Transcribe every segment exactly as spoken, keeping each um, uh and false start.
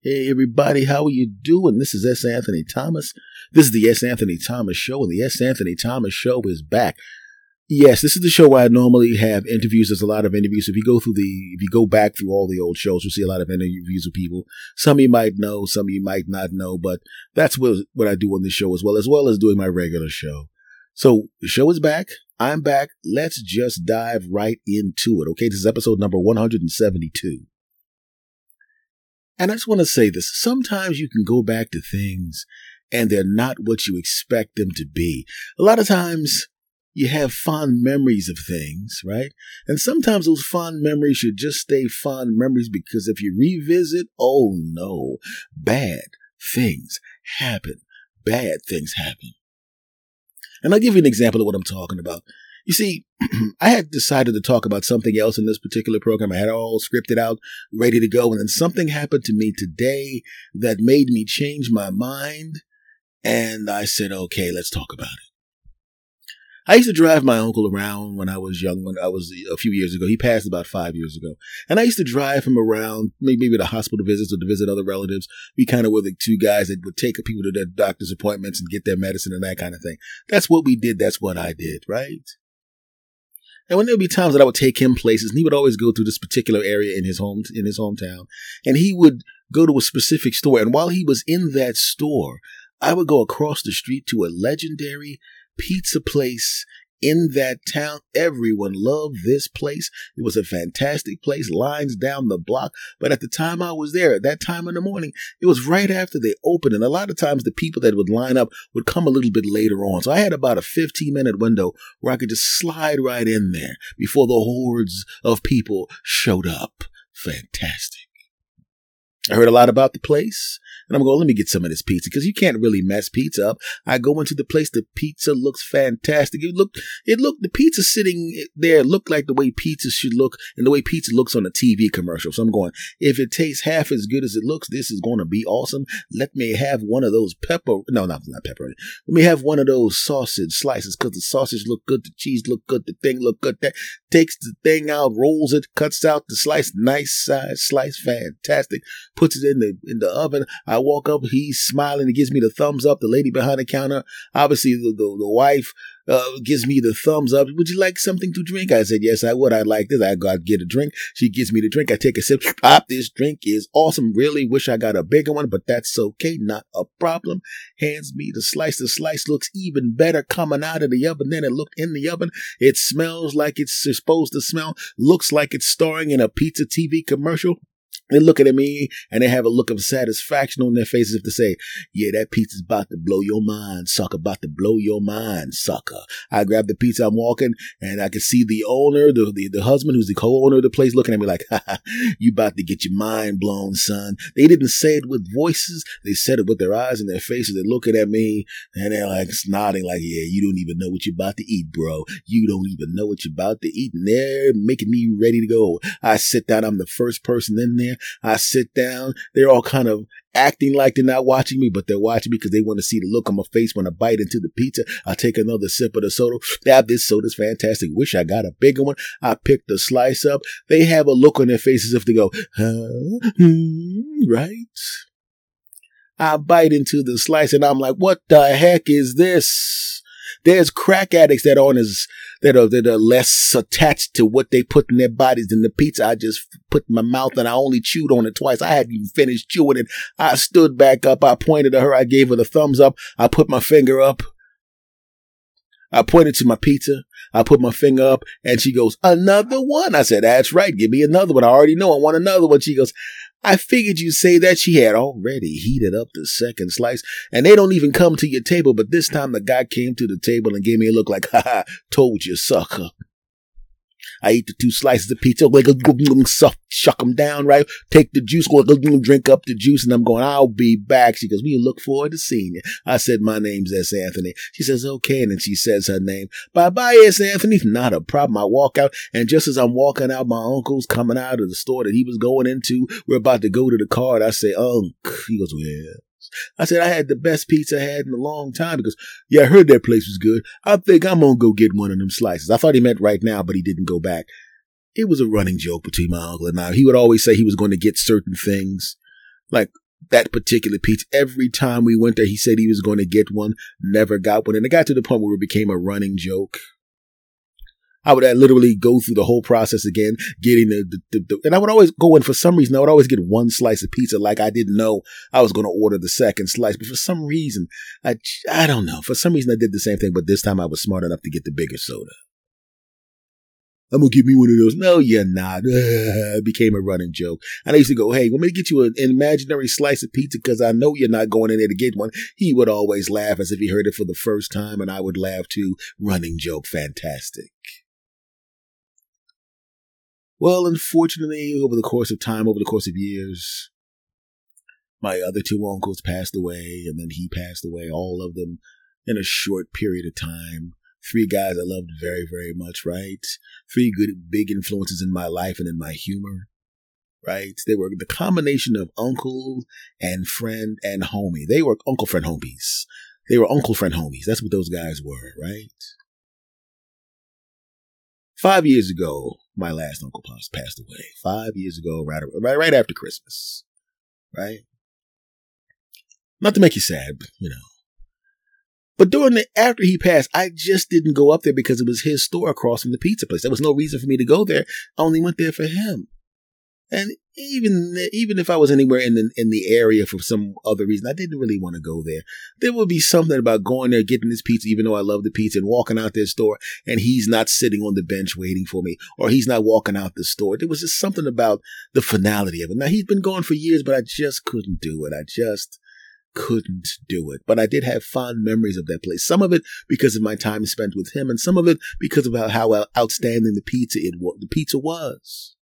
Hey everybody, how are you doing? This is S. Anthony Thomas. This is the S. Anthony Thomas Show, and the S. Anthony Thomas Show is back. Yes, this is the show where I normally have interviews. There's a lot of interviews. If you go through the, if you go back through all the old shows, you'll see a lot of interviews with people. Some you might know, some you might not know, but that's what, what I do on this show as well, as well as doing my regular show. So the show is back. I'm back. Let's just dive right into it. Okay, this is episode number one hundred seventy-two. And I just want to say this. Sometimes you can go back to things and they're not what you expect them to be. A lot of times you have fond memories of things, right? And sometimes those fond memories should just stay fond memories, because if you revisit, oh no, bad things happen. Bad things happen. And I'll give you an example of what I'm talking about. You see, I had decided to talk about something else in this particular program. I had it all scripted out, ready to go. And then something happened to me today that made me change my mind. And I said, okay, let's talk about it. I used to drive my uncle around when I was young, when I was a few years ago. He passed about five years ago. And I used to drive him around, maybe to hospital visits or to visit other relatives. We kind of were the two guys that would take people to their doctor's appointments and get their medicine and that kind of thing. That's what we did. That's what I did, right? And when there would be times that I would take him places, and he would always go through this particular area in his home, in his hometown, and he would go to a specific store. And while he was in that store, I would go across the street to a legendary pizza place in that town. Everyone loved this place. It was a fantastic place, lines down the block. But at the time I was there, at that time in the morning, it was right after they opened. And a lot of times the people that would line up would come a little bit later on. So I had about a fifteen minute window where I could just slide right in there before the hordes of people showed up. Fantastic. I heard a lot about the place, and I'm going, let me get some of this pizza, because you can't really mess pizza up. I go into the place, the pizza looks fantastic. It looked, it looked, the pizza sitting there looked like the way pizza should look, and the way pizza looks on a T V commercial. So I'm going, if it tastes half as good as it looks, this is going to be awesome. Let me have one of those pepper, no, not, not pepperoni. Let me have one of those sausage slices, because the sausage look good, the cheese look good, the thing look good. That takes the thing out, rolls it, cuts out the slice, nice size slice, fantastic. Puts it in the in the oven. I walk up, he's smiling, he gives me the thumbs up. The lady behind the counter, obviously the the, the wife, uh, gives me the thumbs up. Would you like something to drink? I said, yes, I would. I'd like this. I got to get a drink. She gives me the drink. I take a sip. Pop, this drink is awesome. Really wish I got a bigger one, but that's okay. Not a problem. Hands me the slice. The slice looks even better coming out of the oven than it looked in the oven. It smells like it's supposed to smell. Looks like it's starring in a pizza T V commercial. They're looking at me and they have a look of satisfaction on their faces if they say, yeah, that pizza's about to blow your mind, sucker, about to blow your mind, sucker. I grab the pizza, I'm walking, and I can see the owner, the, the, the husband who's the co-owner of the place looking at me like, ha ha, you about to get your mind blown, son. They didn't say it with voices. They said it with their eyes and their faces. They're looking at me and they're like nodding like, yeah, you don't even know what you're about to eat, bro. You don't even know what you're about to eat. And they're making me ready to go. I sit down. I'm the first person in there. I sit down. They're all kind of acting like they're not watching me, but they're watching me because they want to see the look on my face when I bite into the pizza. I take another sip of the soda. Now, this soda's fantastic. Wish I got a bigger one. I pick the slice up. They have a look on their faces if they go, huh? Hmm, right? I bite into the slice and I'm like, what the heck is this? There's crack addicts that aren't as, that are, that are less attached to what they put in their bodies than the pizza I just put in my mouth, and I only chewed on it twice. I hadn't even finished chewing it. I stood back up. I pointed at her. I gave her the thumbs up. I put my finger up. I pointed to my pizza. I put my finger up and she goes, another one. I said, that's right. Give me another one. I already know I want another one. She goes, I figured you'd say that. She had already heated up the second slice, and they don't even come to your table. But this time the guy came to the table and gave me a look like, ha ha, told you, sucker. I eat the two slices of pizza, shuck them down, right? Take the juice, drink up the juice, and I'm going, I'll be back. She goes, we look forward to seeing you. I said, my name's S. Anthony. She says, okay, and then she says her name. Bye-bye, S. Anthony. Not a problem. I walk out, and just as I'm walking out, my uncle's coming out of the store that he was going into. We're about to go to the car, and I say, Unc. He goes, yeah. I said, I had the best pizza I had in a long time because, yeah, I heard that place was good. I think I'm going to go get one of them slices. I thought he meant right now, but he didn't go back. It was a running joke between my uncle and I. He would always say he was going to get certain things. Like that particular pizza. Every time we went there, he said he was going to get one, never got one. And it got to the point where it became a running joke. I would uh, literally go through the whole process again, getting the, the, the, the, and I would always go in for some reason. I would always get one slice of pizza, like I didn't know I was going to order the second slice. But for some reason, I, I don't know. For some reason, I did the same thing, but this time I was smart enough to get the bigger soda. I'm going to give me one of those. No, you're not. It became a running joke. And I used to go, hey, want me to get you an imaginary slice of pizza because I know you're not going in there to get one. He would always laugh as if he heard it for the first time, and I would laugh too. Running joke. Fantastic. Well, unfortunately, over the course of time, over the course of years, my other two uncles passed away, and then he passed away, all of them in a short period of time. Three guys I loved very, very much, right? Three good, big influences in my life and in my humor, right? They were the combination of uncle and friend and homie. They were uncle, friend, homies. They were uncle, friend, homies. That's what those guys were, right? Five years ago, my last uncle passed away. Five years ago, right, right, right after Christmas, right? Not to make you sad, but, you know. But during the, after he passed, I just didn't go up there because it was his store across from the pizza place. There was no reason for me to go there. I only went there for him. And even even if I was anywhere in the in the area for some other reason, I didn't really want to go there. There would be something about going there, getting this pizza, even though I love the pizza, and walking out their store, and he's not sitting on the bench waiting for me, or he's not walking out the store. There was just something about the finality of it. Now, he's been gone for years, but I just couldn't do it. I just couldn't do it. But I did have fond memories of that place. Some of it because of my time spent with him, and some of it because of how outstanding the pizza it was. The pizza was.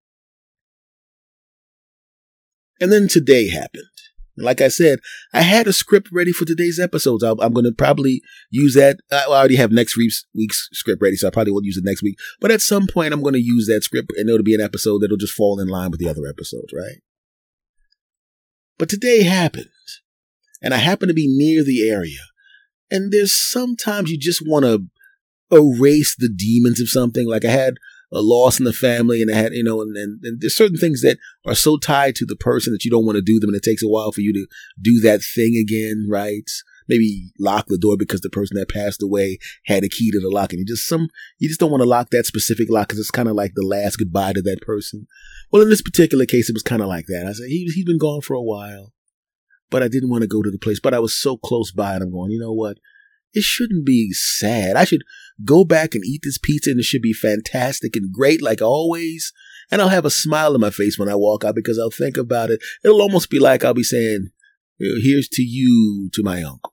And then today happened. And like I said, I had a script ready for today's episodes. I'll, I'm going to probably use that. I already have next week's, week's script ready, so I probably won't use it next week. But at some point, I'm going to use that script, and it'll be an episode that'll just fall in line with the other episodes, right? But today happened. And I happen to be near the area. And there's sometimes you just want to erase the demons of something. Like I had a loss in the family, and I had, you know, and, and, and there's certain things that are so tied to the person that you don't want to do them, and it takes a while for you to do that thing again, right? Maybe lock the door because the person that passed away had a key to the lock, and you just some you just don't want to lock that specific lock because it's kind of like the last goodbye to that person. Well, in this particular case, it was kind of like that. I said he he's been gone for a while, but I didn't want to go to the place. But I was so close by, and I'm going, you know what? It shouldn't be sad. I should go back and eat this pizza, and it should be fantastic and great like always. And I'll have a smile on my face when I walk out because I'll think about it. It'll almost be like I'll be saying, here's to you, to my uncle.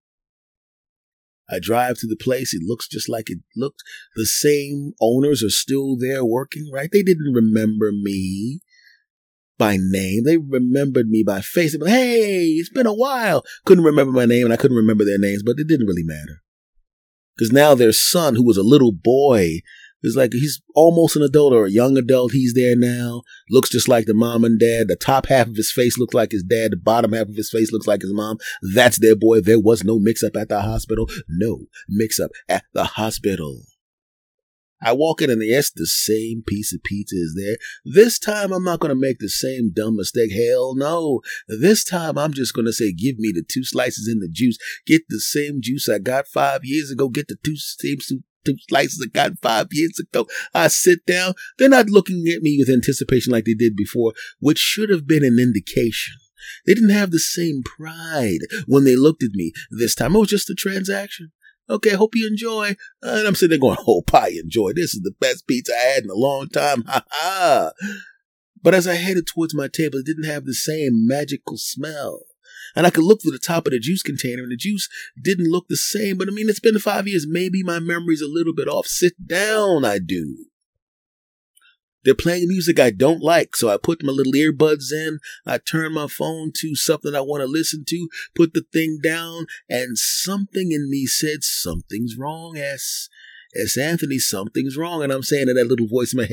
I drive to the place. It looks just like it looked. The same owners are still there working, right? They didn't remember me by name. They remembered me by face. They were like, hey, it's been a while. Couldn't remember my name, and I couldn't remember their names, but it didn't really matter. Because now their son, who was a little boy, is like, he's almost an adult or a young adult. He's there now. Looks just like the mom and dad. The top half of his face looks like his dad. The bottom half of his face looks like his mom. That's their boy. There was no mix-up at the hospital. No mix-up at the hospital. I walk in and yes, the same piece of pizza is there. This time I'm not going to make the same dumb mistake. Hell no. This time I'm just going to say, give me the two slices in the juice. Get the same juice I got five years ago. Get the two same two slices I got five years ago. I sit down. They're not looking at me with anticipation like they did before, which should have been an indication. They didn't have the same pride when they looked at me this time. It was just a transaction. Okay, hope you enjoy. And I'm sitting there going, hope I enjoy. This is the best pizza I had in a long time. Ha ha. But as I headed towards my table, it didn't have the same magical smell. And I could look through the top of the juice container, and the juice didn't look the same. But I mean, it's been five years. Maybe my memory's a little bit off. Sit down, I do. They're playing music I don't like, so I put my little earbuds in. I turn my phone to something I want to listen to, put the thing down, and something in me said, something's wrong, S. S. Anthony, something's wrong. And I'm saying to that little voice in my head,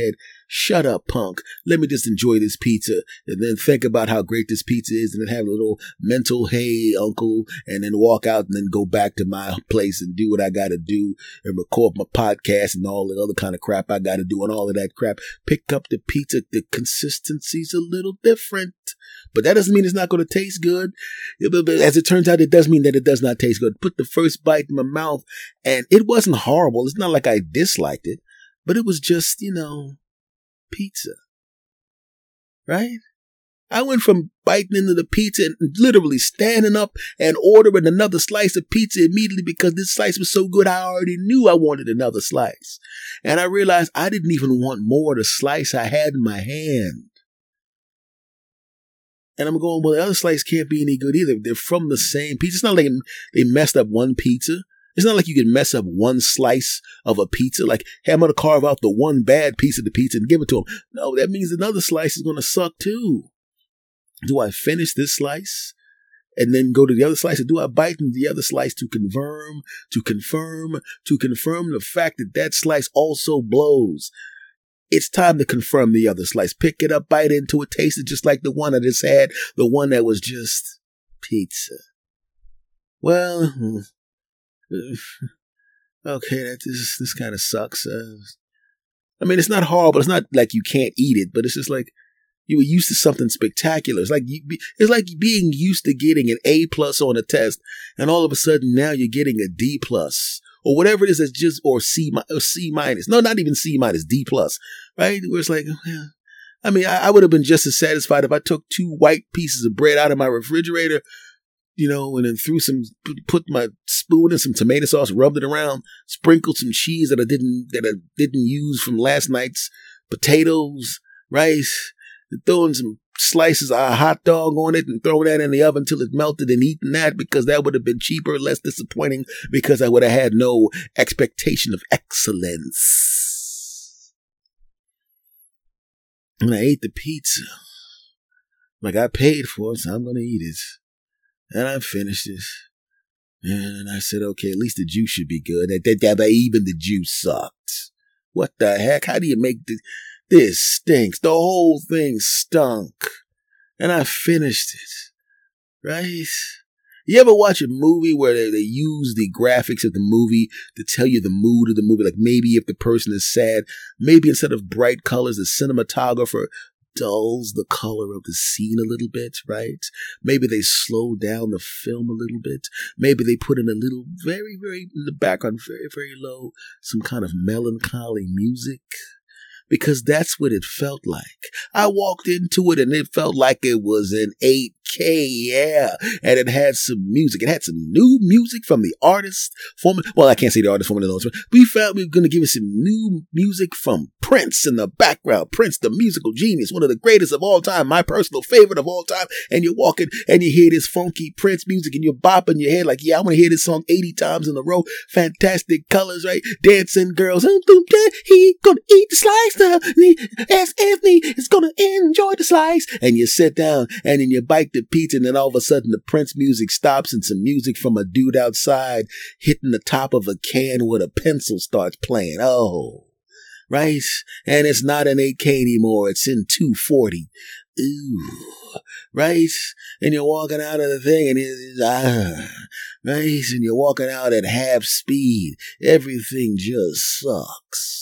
Shut up, punk. Let me just enjoy this pizza and then think about how great this pizza is and then have a little mental, hey, uncle, and then walk out and then go back to my place and do what I got to do and record my podcast and all the other kind of crap I got to do and all of that crap. Pick up the pizza. The consistency's a little different, but that doesn't mean it's not going to taste good. As it turns out, it does mean that it does not taste good. Put the first bite in my mouth and it wasn't horrible. It's not like I disliked it, but it was just, you know, pizza, right? I went from biting into the pizza and literally standing up and ordering another slice of pizza immediately because this slice was so good I already knew I wanted another slice. And I realized I didn't even want more of the slice I had in my hand. And I'm going, well, the other slice can't be any good either. They're from the same pizza. It's not like they messed up one pizza. It's not like you can mess up one slice of a pizza. Like, hey, I'm going to carve out the one bad piece of the pizza and give it to them. No, that means another slice is going to suck too. Do I finish this slice and then go to the other slice? Or do I bite into the other slice to confirm, to confirm, to confirm the fact that that slice also blows? It's time to confirm the other slice. Pick it up, bite into it, taste it just like the one I just had, the one that was just pizza. Well, okay, that this this kind of sucks. Uh, I mean, it's not horrible. It's not like you can't eat it, but it's just like you were used to something spectacular. It's like you, it's like being used to getting an A plus on a test, and all of a sudden now you're getting a D plus or whatever it is. That's just or C or C minus. No, not even C minus, D plus. Right? Where it's like, yeah. I mean, I, I would have been just as satisfied if I took two white pieces of bread out of my refrigerator, you know, and then threw some, put my spoon in some tomato sauce, rubbed it around, sprinkled some cheese that I didn't, that I didn't use from last night's potatoes, rice, and throwing some slices of a hot dog on it and throwing that in the oven until it melted and eating that because that would have been cheaper, less disappointing because I would have had no expectation of excellence. And I ate the pizza. Like I paid for it, so I'm going to eat it. And I finished it. And I said, okay, at least the juice should be good. That, that, that, even the juice sucked. What the heck? How do you make this? This stinks. The whole thing stunk. And I finished it. Right? You ever watch a movie where they, they use the graphics of the movie to tell you the mood of the movie? Like maybe if the person is sad, maybe instead of bright colors, the cinematographer dulls the color of the scene a little bit, right? Maybe they slow down the film a little bit. Maybe they put in a little, very, very, in the background, very, very low, some kind of melancholy music. Because that's what it felt like. I walked into it and it felt like it was an eight K, yeah. And it had some music. It had some new music from the artist. Form- well, I can't say the artist forming the notes. We found we were going to give us some new music from Prince in the background. Prince, the musical genius, one of the greatest of all time, my personal favorite of all time. And you're walking and you hear this funky Prince music and you're bopping your head like, yeah, I'm going to hear this song eighty times in a row. Fantastic colors, right? Dancing girls. He gonna eat the slice. Ask Anthony is gonna enjoy the slice. And you sit down and then you bite the pizza and then all of a sudden the Prince music stops and some music from a dude outside hitting the top of a can with a pencil starts playing. Oh, right? And it's not an eight K anymore. It's in two forty. Ooh, right? And you're walking out of the thing and it's, ah, right? And you're walking out at half speed. Everything just sucks.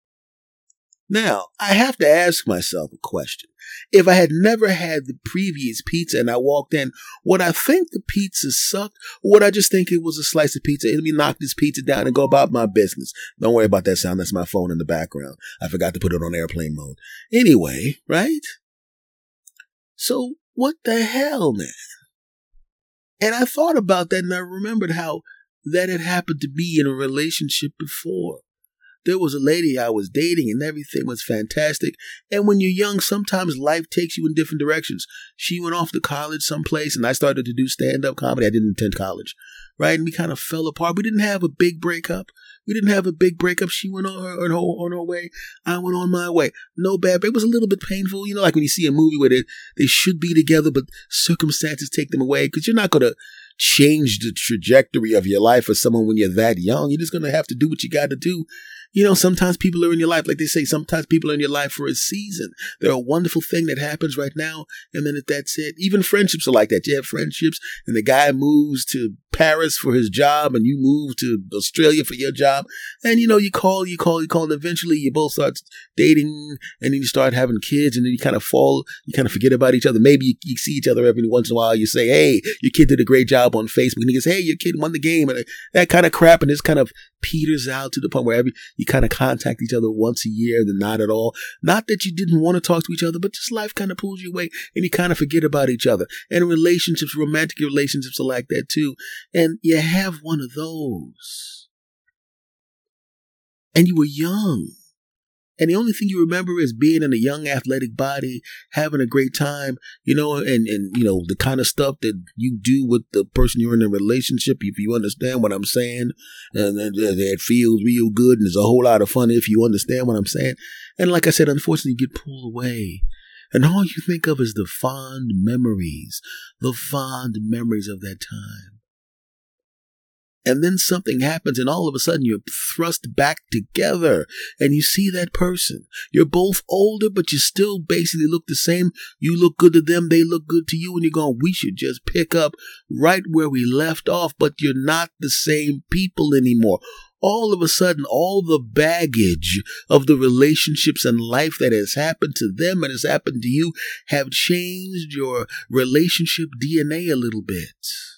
Now, I have to ask myself a question. If I had never had the previous pizza and I walked in, would I think the pizza sucked? Or would I just think it was a slice of pizza? Let me knock this pizza down and go about my business. Don't worry about that sound. That's my phone in the background. I forgot to put it on airplane mode. Anyway, right? So what the hell, man? And I thought about that and I remembered how that had happened to me in a relationship before. There was a lady I was dating and everything was fantastic. And when you're young, sometimes life takes you in different directions. She went off to college someplace and I started to do stand-up comedy. I didn't attend college, right? And we kind of fell apart. We didn't have a big breakup. We didn't have a big breakup. She went on her, on her, on her way. I went on my way. No bad. It was a little bit painful. You know, like when you see a movie where they, they should be together, but circumstances take them away because you're not going to change the trajectory of your life for someone when you're that young. You're just going to have to do what you got to do. You know, sometimes people are in your life, like they say, sometimes people are in your life for a season. They're a wonderful thing that happens right now, and then that's it. Even friendships are like that. You have friendships, and the guy moves to Paris for his job, and you move to Australia for your job, and you know, you call, you call, you call, and eventually you both start dating, and then you start having kids, and then you kind of fall, you kind of forget about each other. Maybe you, you see each other every once in a while. You say, "Hey, your kid did a great job on Facebook," and he goes, "Hey, your kid won the game," and that kind of crap, and this kind of peters out to the point where every you kind of contact each other once a year, then not at all. Not that you didn't want to talk to each other, but just life kind of pulls you away and you kind of forget about each other. And relationships, romantic relationships are like that too. And you have one of those. And you were young. And the only thing you remember is being in a young athletic body, having a great time, you know, and, and, you know, the kind of stuff that you do with the person you're in a relationship, if you understand what I'm saying, and, and, and it feels real good and there's a whole lot of fun if you understand what I'm saying. And like I said, unfortunately, you get pulled away. And all you think of is the fond memories, the fond memories of that time. And then something happens and all of a sudden you're thrust back together and you see that person. You're both older, but you still basically look the same. You look good to them. They look good to you. And you're going, we should just pick up right where we left off, but you're not the same people anymore. All of a sudden, all the baggage of the relationships and life that has happened to them and has happened to you have changed your relationship D N A a little bit.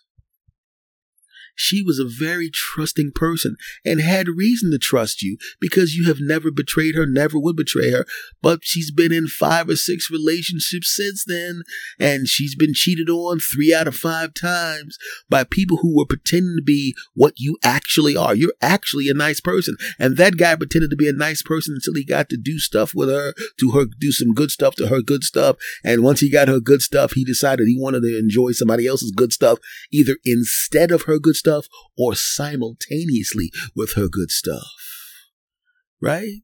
She was a very trusting person and had reason to trust you because you have never betrayed her, never would betray her. But she's been in five or six relationships since then, and she's been cheated on three out of five times by people who were pretending to be what you actually are. You're actually a nice person. And that guy pretended to be a nice person until he got to do stuff with her, to her, do some good stuff to her good stuff. And once he got her good stuff, he decided he wanted to enjoy somebody else's good stuff, either instead of her good stuff or simultaneously with her good stuff. Right?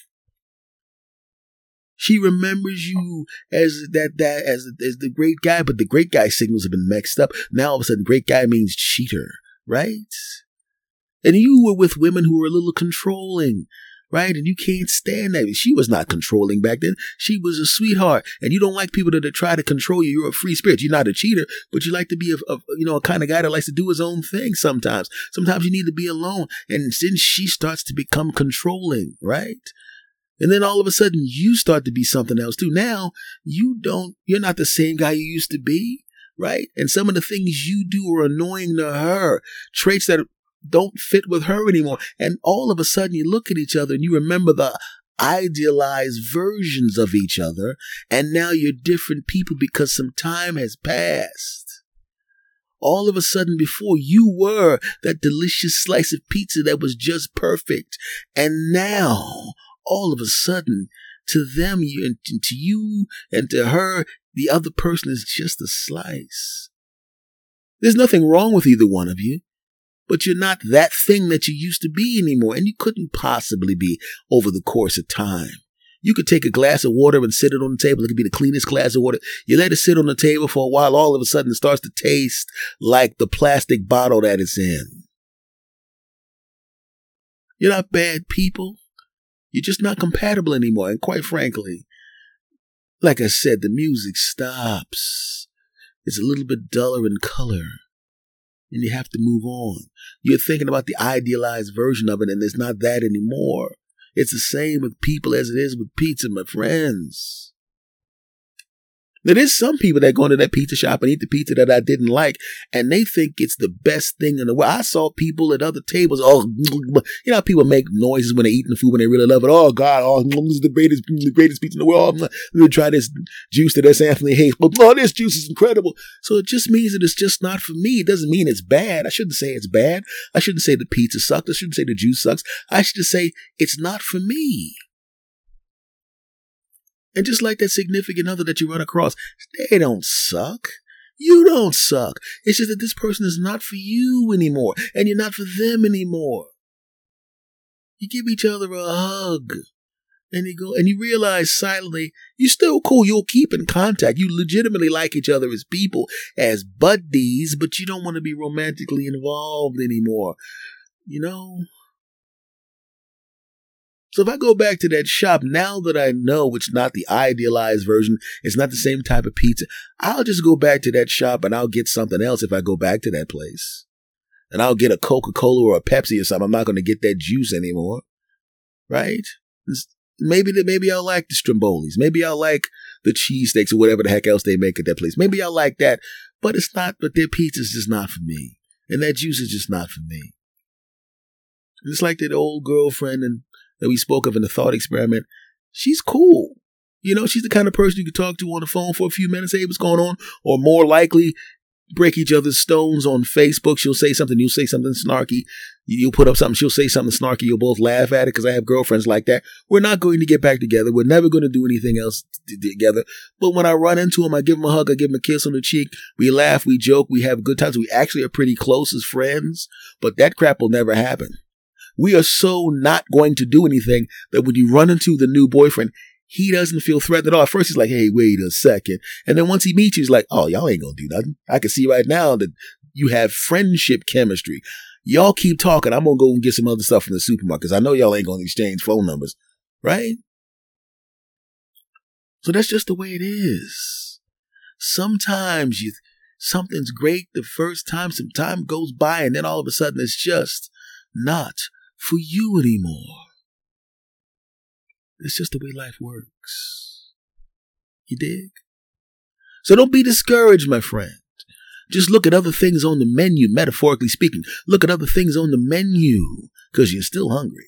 She remembers you as that that as as the great guy, but the great guy signals have been mixed up. Now all of a sudden great guy means cheater, right? And you were with women who were a little controlling, right? And you can't stand that. She was not controlling back then. She was a sweetheart. And you don't like people that try to control you. You're a free spirit. You're not a cheater, but you like to be a, a you know, a kind of guy that likes to do his own thing sometimes. Sometimes you need to be alone. And then she starts to become controlling, right? And then all of a sudden you start to be something else too. Now you don't, you're not the same guy you used to be, right? And some of the things you do are annoying to her. Traits that don't fit with her anymore. And all of a sudden you look at each other and you remember the idealized versions of each other. And now you're different people because some time has passed. All of a sudden before you were that delicious slice of pizza that was just perfect. And now all of a sudden to them you, and to you and to her, the other person is just a slice. There's nothing wrong with either one of you. But you're not that thing that you used to be anymore, and you couldn't possibly be over the course of time. You could take a glass of water and sit it on the table. It could be the cleanest glass of water. You let it sit on the table for a while, all of a sudden it starts to taste like the plastic bottle that it's in. You're not bad people. You're just not compatible anymore. And quite frankly, like I said, the music stops. It's a little bit duller in color. And you have to move on. You're thinking about the idealized version of it, and it's not that anymore. It's the same with people as it is with pizza, my friends. Now, there's some people that go into that pizza shop and eat the pizza that I didn't like, and they think it's the best thing in the world. I saw people at other tables, oh, you know how people make noises when they're eating the food when they really love it. Oh, God, oh, this is the greatest, the greatest pizza in the world. Let me try this juice that S. Anthony hates. But, oh, this juice is incredible. So it just means that it's just not for me. It doesn't mean it's bad. I shouldn't say it's bad. I shouldn't say the pizza sucks. I shouldn't say the juice sucks. I should just say it's not for me. And just like that significant other that you run across, they don't suck. You don't suck. It's just that this person is not for you anymore, and you're not for them anymore. You give each other a hug, and you go, and you realize silently, you're still cool. You'll keep in contact. You legitimately like each other as people, as buddies, but you don't want to be romantically involved anymore. You know? So if I go back to that shop, now that I know it's not the idealized version, it's not the same type of pizza, I'll just go back to that shop and I'll get something else if I go back to that place. And I'll get a Coca-Cola or a Pepsi or something. I'm not going to get that juice anymore. Right? Maybe maybe I'll like the Strombolis. Maybe I'll like the cheesesteaks or whatever the heck else they make at that place. Maybe I'll like that. But it's not, but their pizza's just not for me. And that juice is just not for me. It's like that old girlfriend and that we spoke of in the thought experiment. She's cool. You know, she's the kind of person you could talk to on the phone for a few minutes. Hey, what's going on? Or more likely, break each other's stones on Facebook. She'll say something. You'll say something snarky. You'll put up something. She'll say something snarky. You'll both laugh at it because I have girlfriends like that. We're not going to get back together. We're never going to do anything else t- together. But when I run into them, I give them a hug. I give them a kiss on the cheek. We laugh. We joke. We have good times. We actually are pretty close as friends. But that crap will never happen. We are so not going to do anything that when you run into the new boyfriend, he doesn't feel threatened at all. At first, he's like, hey, wait a second. And then once he meets you, he's like, oh, y'all ain't going to do nothing. I can see right now that you have friendship chemistry. Y'all keep talking. I'm going to go and get some other stuff from the supermarket because I know y'all ain't going to exchange phone numbers. Right? So that's just the way it is. Sometimes you, something's great the first time. Some time goes by and then all of a sudden it's just not for you anymore. It's just the way life works. You dig? So don't be discouraged, my friend. Just look at other things on the menu, metaphorically speaking. Look at other things on the menu because you're still hungry.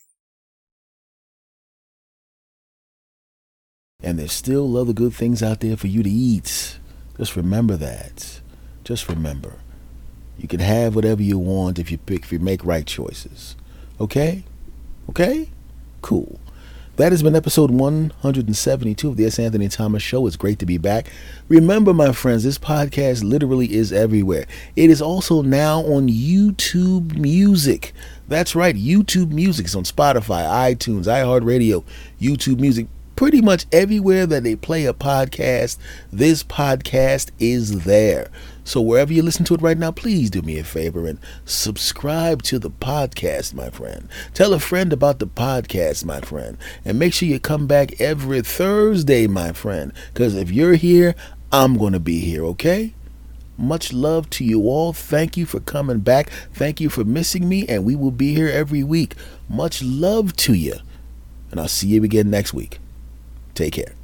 And there's still other good things out there for you to eat. Just remember that. Just remember. You can have whatever you want if you pick, if you make right choices. Okay? Okay? Cool. That has been episode one hundred seventy-two of the S. Anthony Thomas Show. It's great to be back. Remember, my friends, this podcast literally is everywhere. It is also now on YouTube Music. That's right, YouTube Music. It's on Spotify, iTunes, iHeartRadio, YouTube Music. Pretty much everywhere that they play a podcast, this podcast is there. So wherever you listen to it right now, please do me a favor and subscribe to the podcast, my friend. Tell a friend about the podcast, my friend. And make sure you come back every Thursday, my friend. Because if you're here, I'm going to be here, okay? Much love to you all. Thank you for coming back. Thank you for missing me. And we will be here every week. Much love to you. And I'll see you again next week. Take care.